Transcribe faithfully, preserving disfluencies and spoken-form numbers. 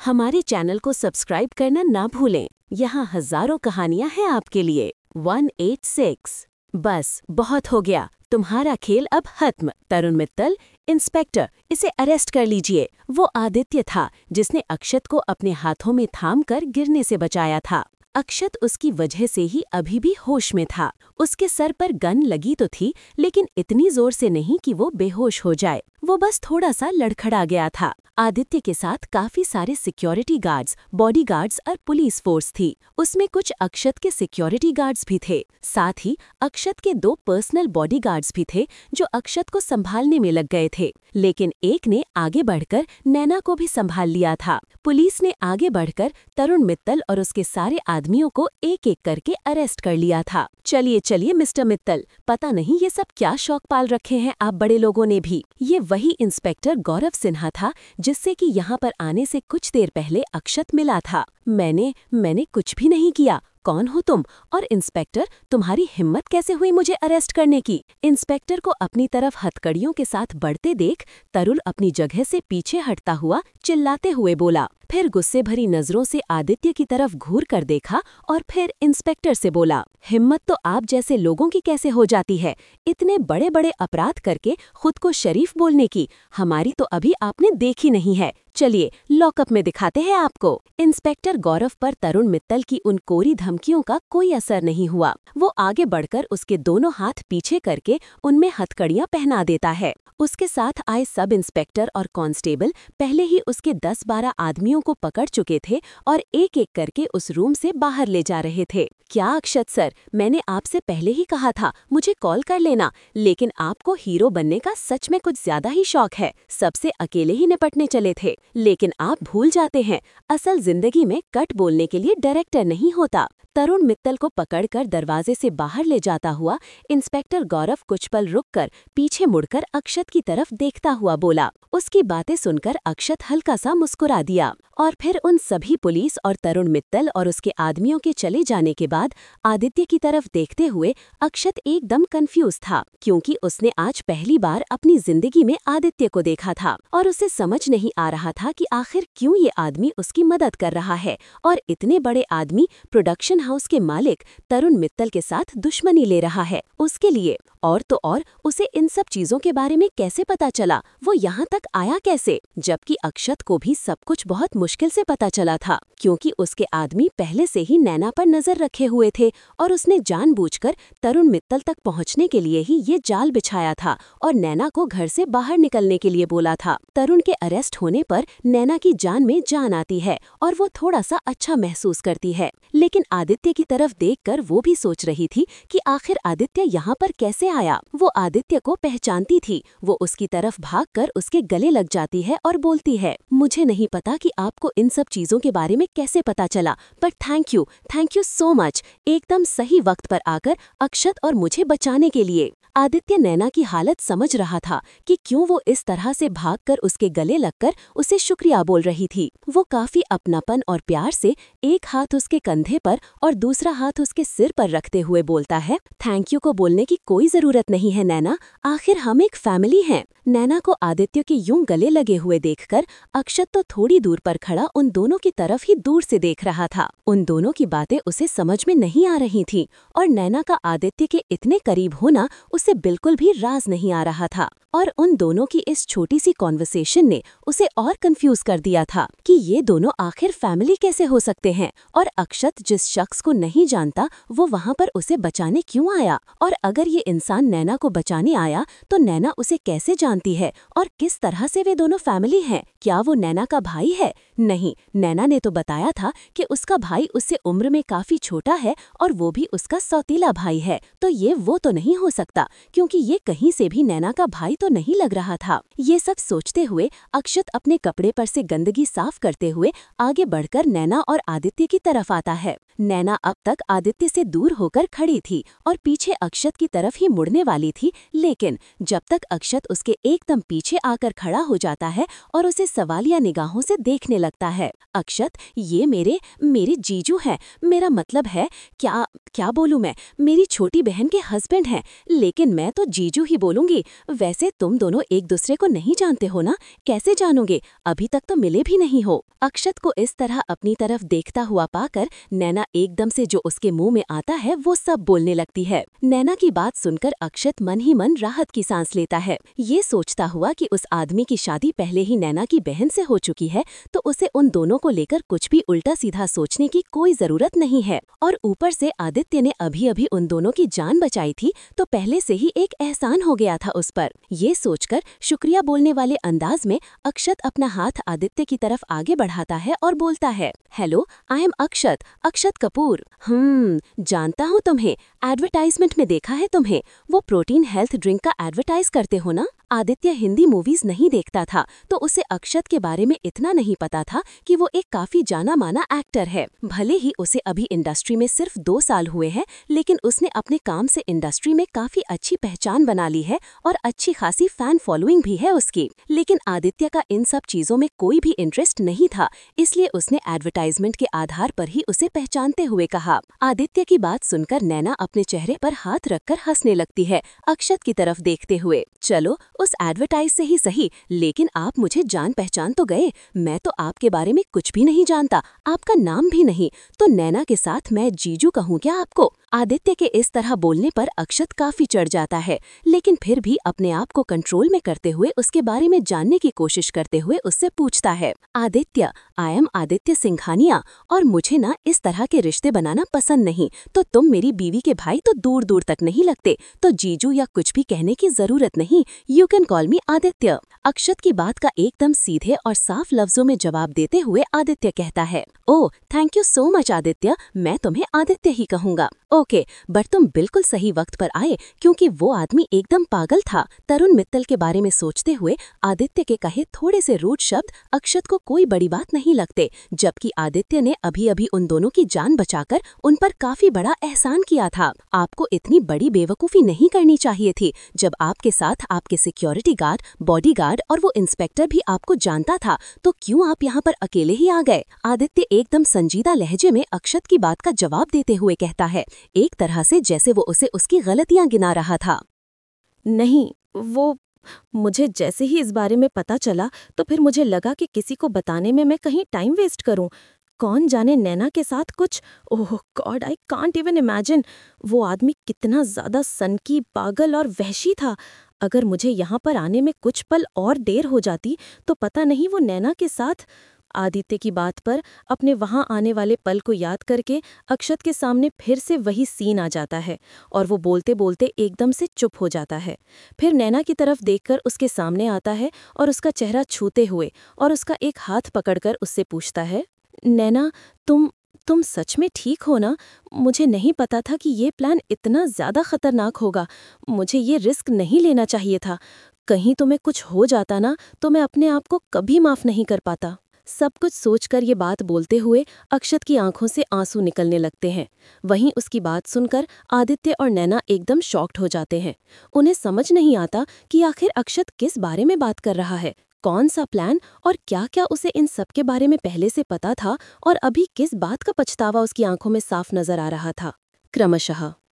हमारे चैनल को सब्सक्राइब करना ना भूलें। यहाँ हजारों कहानियाँ हैं आपके लिए। One eight six. बस बहुत हो गया, तुम्हारा खेल अब खत्म। तरुण मित्तल, इंस्पेक्टर, इसे अरेस्ट कर लीजिए। वो आदित्य था जिसने अक्षत को अपने हाथों में थाम कर गिरने से बचाया था। अक्षत उसकी वजह से ही अभी भी होश में था। उसके सर पर गन लगी तो थी, लेकिन इतनी जोर से नहीं कि वो बेहोश हो जाए। वो बस थोड़ा सा लड़खड़ा गया था। आदित्य के साथ काफी सारे सिक्योरिटी गार्ड्स, बॉडीगार्ड्स और पुलिस फोर्स थी। उसमें कुछ अक्षत के सिक्योरिटी गार्ड्स भी थे। साथ ही अक्षत के दो पर्सनल बॉडीगार्ड्स भी थे जो अक्षत को संभालने में लग गए थे। लेकिन एक ने आगे बढ़कर नैना को भी संभाल लिया था। पुलिस ने आगे बढ़कर तरुण मित्तल और उसके सारे आदमियों को एक एक करके अरेस्ट कर लिया था। चलिए चलिए मिस्टर मित्तल, पता नहीं ये सब क्या शौक पाल रखे हैं आप बड़े लोगों ने भी। ये वही इंस्पेक्टर गौरव सिन्हा था जिससे कि यहाँ पर आने से कुछ देर पहले अक्षत मिला था। मैंने मैंने कुछ भी नहीं किया। कौन हो तुम? और इंस्पेक्टर, तुम्हारी हिम्मत कैसे हुई मुझे अरेस्ट करने की? इंस्पेक्टर को अपनी तरफ हथकड़ियों के साथ बढ़ते देख तरुण अपनी जगह से पीछे हटता हुआ चिल्लाते हुए बोला। फिर गुस्से भरी नजरों से आदित्य की तरफ घूर कर देखा और फिर इंस्पेक्टर से बोला, हिम्मत तो आप जैसे लोगों की कैसे हो जाती है, इतने बड़े बड़े अपराध करके खुद को शरीफ बोलने की? हमारी तो अभी आपने देखी नहीं है। चलिए लॉकअप में दिखाते हैं आपको। इंस्पेक्टर गौरव पर तरुण मित्तल की उन कोरी धमकियों का कोई असर नहीं हुआ। वो आगे बढ़कर उसके दोनों हाथ पीछे करके उनमें हथकड़ियां पहना देता है। उसके साथ आए सब इंस्पेक्टर और कांस्टेबल पहले ही उसके दस बारह आदमियों को पकड़ चुके थे और एक एक करके उस रूम से बाहर ले जा रहे थे। क्या अक्षत सर, मैंने आपसे पहले ही कहा था मुझे कॉल कर लेना, लेकिन आपको हीरो बनने का सच में कुछ ज्यादा ही शौक है। सबसे अकेले ही निपटने चले थे, लेकिन आप भूल जाते हैं असल जिंदगी में कट बोलने के लिए डायरेक्टर नहीं होता। तरुण मित्तल को पकड़कर दरवाजे से बाहर ले जाता हुआ इंस्पेक्टर गौरव कुछ पल रुककर पीछे मुड़कर अक्षत की तरफ देखता हुआ बोला। उसकी बातें सुनकर अक्षत हल्का सा मुस्कुरा दिया और फिर उन सभी पुलिस और तरुण मित्तल और उसके आदमियों के चले जाने के बाद आदित्य की तरफ देखते हुए अक्षत एकदम कंफ्यूज था, क्योंकि उसने आज पहली बार अपनी जिंदगी में आदित्य को देखा था और उसे समझ नहीं आ रहा था कि आखिर क्यों ये आदमी उसकी मदद कर रहा है और इतने बड़े आदमी प्रोडक्शन हाउस के मालिक तरुण मित्तल के साथ दुश्मनी ले रहा है उसके लिए। और तो और उसे इन सब चीजों के बारे में कैसे पता चला, वो यहाँ तक आया कैसे? जबकि अक्षत को भी सब कुछ बहुत मुश्किल से पता चला था, क्योंकि उसके आदमी पहले से ही नैना पर नजर रखे हुए थे और उसने जानबूझकर तरुण मित्तल तक पहुँचने के लिए ही ये जाल बिछाया था और नैना को घर से बाहर निकलने के लिए बोला था। तरुण के अरेस्ट होने पर नैना की जान में जान आती है और वो थोड़ा सा अच्छा महसूस करती है, लेकिन आदित्य की तरफ देखकर वो भी सोच रही थी कि आखिर आदित्य यहाँ पर कैसे आया। वो आदित्य को पहचानती थी। वो उसकी तरफ भागकर उसके गले लग जाती है और बोलती है, मुझे नहीं पता कि आपको इन सब चीजों के बारे में कैसे पता चला, पर thank you thank you so much, एकदम सही वक्त पर आकर अक्षत और मुझे बचाने के लिए। आदित्य नैना की हालत समझ रहा था कि क्यों वो इस तरह से भागकर उसके गले लगकर उसे शुक्रिया बोल रही थी। वो काफी अपनापन और प्यार से एक हाथ उसके कंधे पर और दूसरा हाथ उसके सिर पर रखते हुए बोलता है, थैंक यू को बोलने की कोई जरूरत नहीं है नैना, आखिर हम एक फैमिली हैं। नैना को आदित्य के यूं गले लगे हुए देखकर अक्षत तो थोड़ी दूर पर खड़ा उन दोनों की तरफ ही दूर से देख रहा था। उन दोनों की बातें उसे समझ में नहीं आ रही थी और नैना का आदित्य के इतने करीब होना उसे बिल्कुल भी राज नहीं आ रहा था। और उन दोनों की इस छोटी सी कॉन्वर्सेशन ने उसे और कंफ्यूज कर दिया था कि ये दोनों आखिर फैमिली कैसे हो सकते हैं और अक्षत जिस शख्स को नहीं जानता वो वहाँ पर उसे बचाने क्यों आया, और अगर ये इंसान नैना को बचाने आया तो नैना उसे कैसे जानती है और किस तरह से वे दोनों फैमिली हैं? क्या वो नैना का भाई है? नहीं, नैना ने तो बताया था कि उसका भाई उससे उम्र में काफी छोटा है और वो भी उसका सौतीला भाई है, तो ये वो तो नहीं हो सकता, क्योंकि ये कहीं से भी नैना का भाई तो नहीं लग रहा था। ये सब सोचते हुए अक्षत अपने कपड़े पर से गंदगी साफ करते हुए आगे बढ़कर नैना और आदित्य की तरफ आता है। नैना अब तक आदित्य से दूर होकर खड़ी थी और पीछे अक्षत की तरफ ही मुड़ने वाली थी, लेकिन जब तक अक्षत उसके एकदम पीछे आकर खड़ा हो जाता है और उसे सवालिया निगाहों से देखने लगता है। अक्षत, ये मेरे मेरे जीजू हैं, मेरा मतलब है क्या क्या बोलूं मैं, मेरी छोटी बहन के हस्बैंड हैं, लेकिन लेकिन मैं तो जीजू ही बोलूंगी। वैसे तुम दोनों एक दूसरे को नहीं जानते हो ना? कैसे जानोगे? अभी तक तो मिले भी नहीं हो। अक्षत को इस तरह अपनी तरफ देखता हुआ पाकर नैना एकदम से जो उसके मुंह में आता है वो सब बोलने लगती है। नैना की बात सुनकर अक्षत मन ही मन राहत की सांस लेता है। ये सोचता हुआ कि उस आदमी की शादी पहले ही नैना की बहन से हो चुकी है, तो उसे उन दोनों को लेकर कुछ भी उल्टा सीधा सोचने की कोई जरूरत नहीं है। और ऊपर से आदित्य ने अभी अभी उन दोनों की जान बचाई थी, तो पहले से ही एक एहसान हो गया था उस पर। ये सोचकर शुक्रिया बोलने वाले अंदाज में अक्षत अपना हाथ आदित्य की तरफ आगे बढ़ाता है और बोलता है, hello, I am Akshat, Akshat Kapoor. हम्म जानता हूँ तुम्हें, एडवर्टाइजमेंट में देखा है तुम्हें। वो प्रोटीन हेल्थ ड्रिंक का एडवर्टाइज करते हो ना? आदित्य हिंदी मूवीज नहीं देखता था, तो उसे अक्षत के बारे में इतना नहीं पता था कि वो एक काफी जाना माना एक्टर है। भले ही उसे अभी इंडस्ट्री में सिर्फ दो साल हुए हैं, लेकिन उसने अपने काम से इंडस्ट्री में काफी अच्छी पहचान बना ली है और अच्छी खासी फैन फॉलोइंग भी है उसकी। लेकिन आदित्य का इन सब चीजों में कोई भी इंटरेस्ट नहीं था, इसलिए उसने एडवर्टाइजमेंट के आधार पर ही उसे पहचानते हुए कहा। आदित्य की बात सुनकर नैना अपने चेहरे पर हाथ रखकर हंसने लगती है, अक्षत की तरफ देखते हुए। चलो, उस एडवर्टाइज से ही सही, लेकिन आप मुझे जान पहचान तो गए। मैं तो आपके बारे में कुछ भी नहीं जानता, आपका नाम भी नहीं, तो नैना के साथ मैं जीजू कहूँ क्या आपको? आदित्य के इस तरह बोलने पर अक्षत काफी चढ़ जाता है, लेकिन फिर भी अपने आप को कंट्रोल में करते हुए उसके बारे में जानने की कोशिश करते हुए उससे पूछता है, आदित्य, आई एम आदित्य सिंघानिया, और मुझे ना इस तरह के रिश्ते बनाना पसंद नहीं। तो तुम मेरी बीवी के भाई तो दूर दूर तक नहीं लगते, तो जीजू या कुछ भी कहने की जरूरत नहीं, you can call me Aditya. Akshat की बात का एकदम सीधे और साफ लफ्जों में जवाब देते हुए आदित्य कहता है, oh thank you so much Aditya, मैं तुम्हें आदित्य ही कहूँगा। ओके, बट तुम बिल्कुल सही वक्त पर आए, क्योंकि वो आदमी एकदम पागल था। तरुण मित्तल के बारे में सोचते हुए आदित्य के कहे थोड़े से रूड शब्द अक्षत को कोई बड़ी बात नहीं लगते, जबकि आदित्य ने अभी अभी उन दोनों की जान बचाकर उन पर काफी बड़ा एहसान किया था। आपको इतनी बड़ी बेवकूफी नहीं करनी चाहिए थी। जब आपके साथ आपके सिक्योरिटी गार्ड, बॉडीगार्ड और वो इंस्पेक्टर भी आपको जानता था, तो क्यों आप यहाँ पर अकेले ही आ गए? आदित्य एकदम संजीदा लहजे में अक्षत की बात का जवाब देते हुए कहता है, एक तरह से जैसे वो उसे उसकी गलतियां गिना रहा था। नहीं, वो मुझे जैसे ही इस बारे में पता चला, तो फिर मुझे लगा कि किसी को बताने में मैं कहीं टाइम वेस्ट करूं। कौन जाने नैना के साथ कुछ, oh god, I can't even imagine. वो आदमी कितना ज्यादा सनकी, पागल और वहशी था। अगर मुझे यहाँ पर आने में कुछ पल और देर हो जाती, तो पता नहीं वो नैना के साथ। आदित्य की बात पर अपने वहां आने वाले पल को याद करके अक्षत के सामने फिर से वही सीन आ जाता है और वो बोलते बोलते एकदम से चुप हो जाता है। फिर नैना की तरफ देखकर उसके सामने आता है और उसका चेहरा छूते हुए और उसका एक हाथ पकड़कर उससे पूछता है, नैना, तुम तुम सच में ठीक हो ना? मुझे नहीं पता था कि ये प्लान इतना ज्यादा खतरनाक होगा। मुझे ये रिस्क नहीं लेना चाहिए था। कहीं तुम्हें कुछ हो जाता ना, तो मैं अपने आप को कभी माफ नहीं कर पाता। सब कुछ सोचकर ये बात बोलते हुए अक्षत की आंखों से आंसू निकलने लगते हैं। वहीं उसकी बात सुनकर आदित्य और नैना एकदम शॉक्ड हो जाते हैं। उन्हें समझ नहीं आता कि आखिर अक्षत किस बारे में बात कर रहा है, कौन सा प्लान, और क्या क्या उसे इन सब के बारे में पहले से पता था और अभी किस बात का पछतावा उसकी आंखों में साफ नजर आ रहा था। क्रमशः